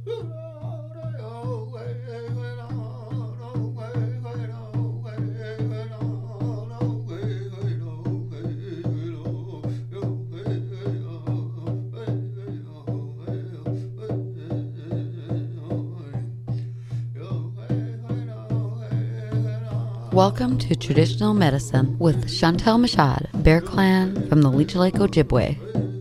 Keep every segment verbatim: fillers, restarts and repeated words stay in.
Welcome to Traditional Medicine with Chantel Mashad, Bear Clan from the Leech Lake Ojibwe.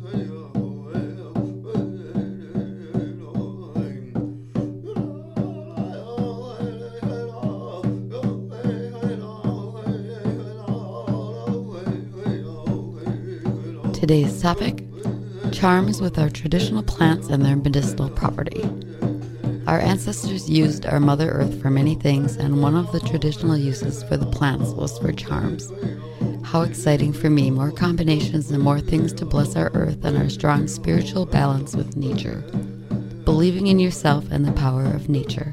Today's topic, charms with our traditional plants and their medicinal property. Our ancestors used our Mother Earth for many things, and one of the traditional uses for the plants was for charms. How exciting for me, more combinations and more things to bless our earth and our strong spiritual balance with nature. Believing in yourself and the power of nature.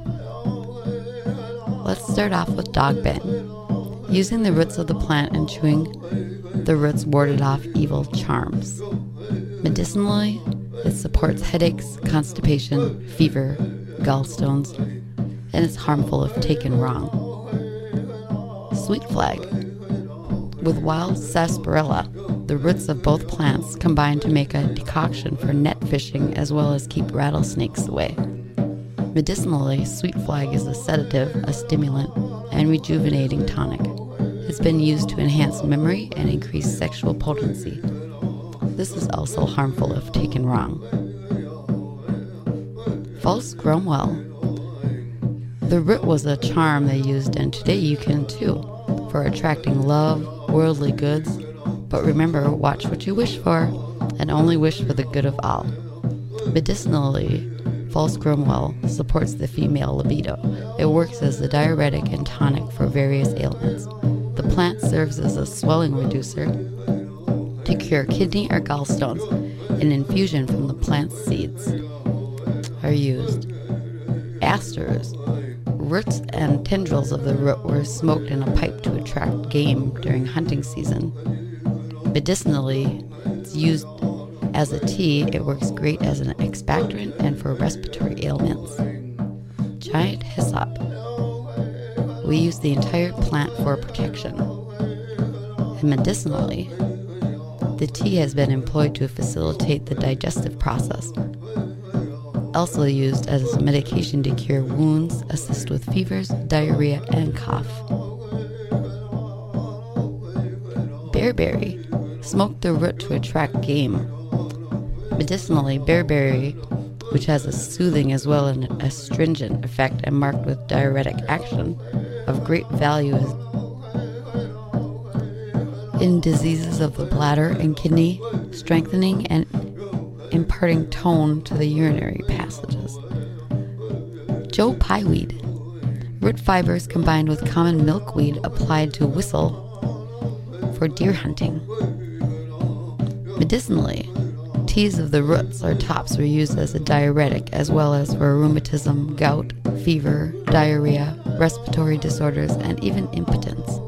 Let's start off with dog bane. Using the roots of the plant and chewing the roots warded off evil charms. Medicinally, it supports headaches, constipation, fever, gallstones, and it's harmful if taken wrong. Sweet flag. With wild sarsaparilla, the roots of both plants combine to make a decoction for net fishing as well as keep rattlesnakes away. Medicinally, sweet flag is a sedative, a stimulant, and rejuvenating tonic. It's been used to enhance memory and increase sexual potency. This is also harmful if taken wrong. False Cromwell. The root was a charm they used, and today you can too, for attracting love, worldly goods. But remember, watch what you wish for, and only wish for the good of all. Medicinally, False Cromwell supports the female libido. It works as a diuretic and tonic for various ailments. The plant serves as a swelling reducer to cure kidney or gallstones. An infusion from the plant's seeds are used. Asters. Roots and tendrils of the root were smoked in a pipe to attract game during hunting season. Medicinally, it's used as a tea. It works great as an expectorant and for respiratory ailments. Giant hyssop. We use the entire plant for protection. And medicinally, the tea has been employed to facilitate the digestive process. Also used as a medication to cure wounds, assist with fevers, diarrhea, and cough. Bearberry. Smoke the root to attract game. Medicinally, bearberry, which has a soothing as well as an astringent effect and marked with diuretic action, of great value is in diseases of the bladder and kidney, strengthening and imparting tone to the urinary passages. Joe Pyeweed. Root fibers combined with common milkweed applied to whistle for deer hunting. Medicinally, teas of the roots or tops were used as a diuretic as well as for rheumatism, gout, fever, diarrhea, respiratory disorders, and even impotence.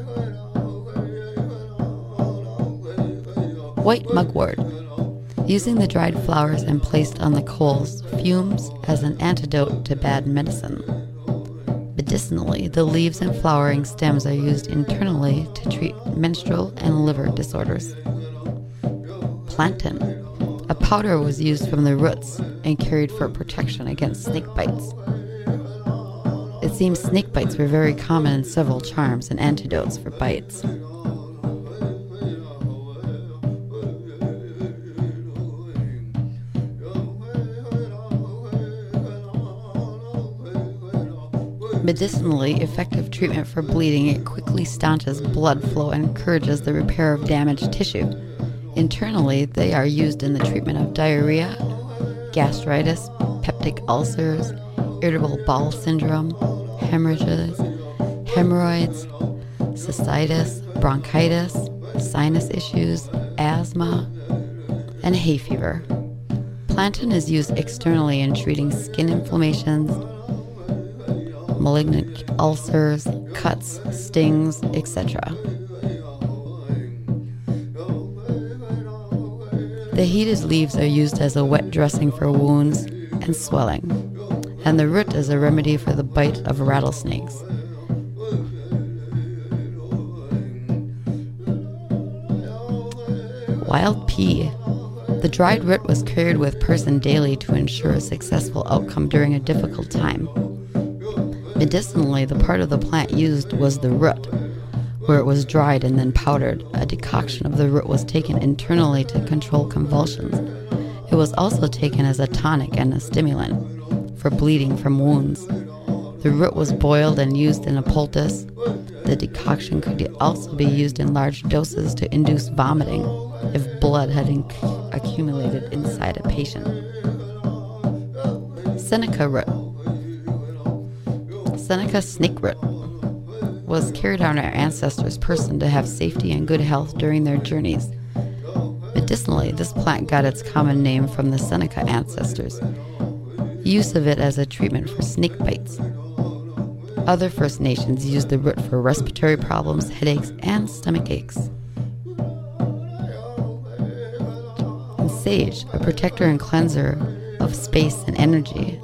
White mugwort. Using the dried flowers and placed on the coals, fumes as an antidote to bad medicine. Medicinally, the leaves and flowering stems are used internally to treat menstrual and liver disorders. Plantain. A powder was used from the roots and carried for protection against snake bites. It seems snake bites were very common in several charms and antidotes for bites. Medicinally effective treatment for bleeding, it quickly staunches blood flow and encourages the repair of damaged tissue. Internally, they are used in the treatment of diarrhea, gastritis, peptic ulcers, irritable bowel syndrome, hemorrhages, hemorrhoids, cystitis, bronchitis, sinus issues, asthma, and hay fever. Plantain is used externally in treating skin inflammations, malignant ulcers, cuts, stings, et cetera. The heated leaves are used as a wet dressing for wounds, and swelling, and the root is a remedy for the bite of rattlesnakes. Wild pea. The dried root was carried with person daily to ensure a successful outcome during a difficult time. Medicinally, the part of the plant used was the root, where it was dried and then powdered. A decoction of the root was taken internally to control convulsions. It was also taken as a tonic and a stimulant for bleeding from wounds. The root was boiled and used in a poultice. The decoction could also be used in large doses to induce vomiting if blood had inc- accumulated inside a patient. Seneca root. Seneca snake root was carried on our ancestors' person to have safety and good health during their journeys. Medicinally, this plant got its common name from the Seneca ancestors' use of it as a treatment for snake bites. Other First Nations used the root for respiratory problems, headaches, and stomach aches. And sage, a protector and cleanser of space and energy.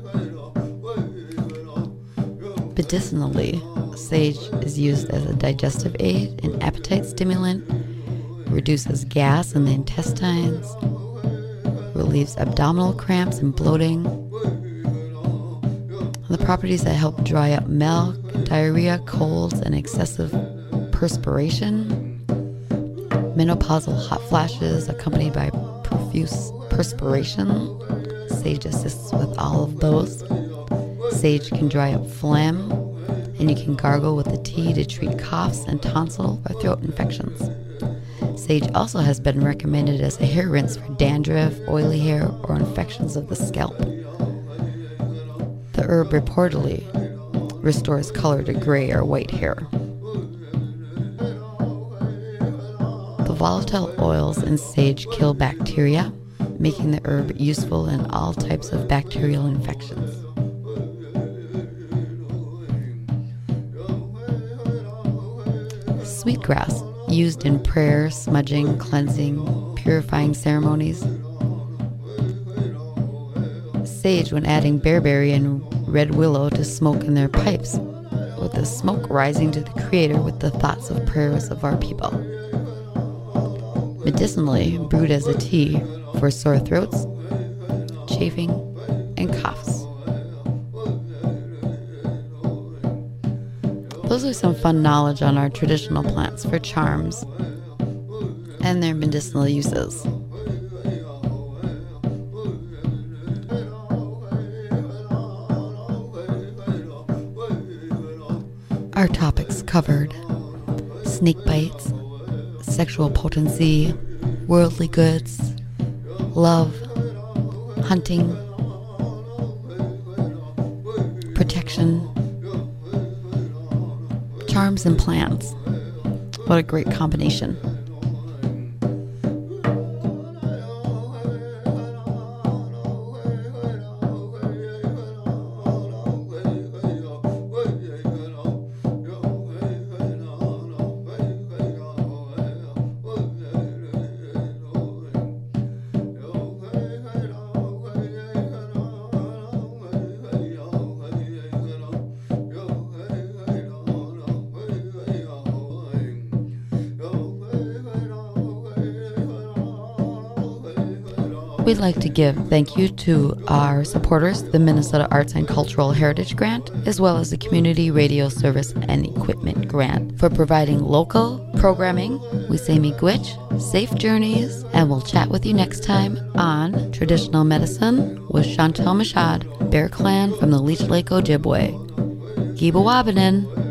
Medicinally, sage is used as a digestive aid, an appetite stimulant, reduces gas in the intestines, relieves abdominal cramps and bloating. The properties that help dry up milk, diarrhea, colds, and excessive perspiration. Menopausal hot flashes accompanied by profuse perspiration. Sage assists with all of those. Sage can dry up phlegm, and you can gargle with the tea to treat coughs and tonsil or throat infections. Sage also has been recommended as a hair rinse for dandruff, oily hair, or infections of the scalp. The herb reportedly restores color to gray or white hair. The volatile oils in sage kill bacteria, making the herb useful in all types of bacterial infections. Sweetgrass, used in prayer, smudging, cleansing, purifying ceremonies. Sage when adding bearberry and red willow to smoke in their pipes, with the smoke rising to the Creator with the thoughts of prayers of our people. Medicinally, brewed as a tea for sore throats, chafing, and coughs. Those are some fun knowledge on our traditional plants for charms and their medicinal uses. Our topics covered snake bites, sexual potency, worldly goods, love, hunting, protection, charms and plants. What a great combination. We'd like to give thank you to our supporters, the Minnesota Arts and Cultural Heritage Grant, as well as the Community Radio Service and Equipment Grant for providing local programming. We say miigwech, safe journeys, and we'll chat with you next time on Traditional Medicine with Chantal Machad, Bear Clan from the Leech Lake Ojibwe. Giba Wabinin.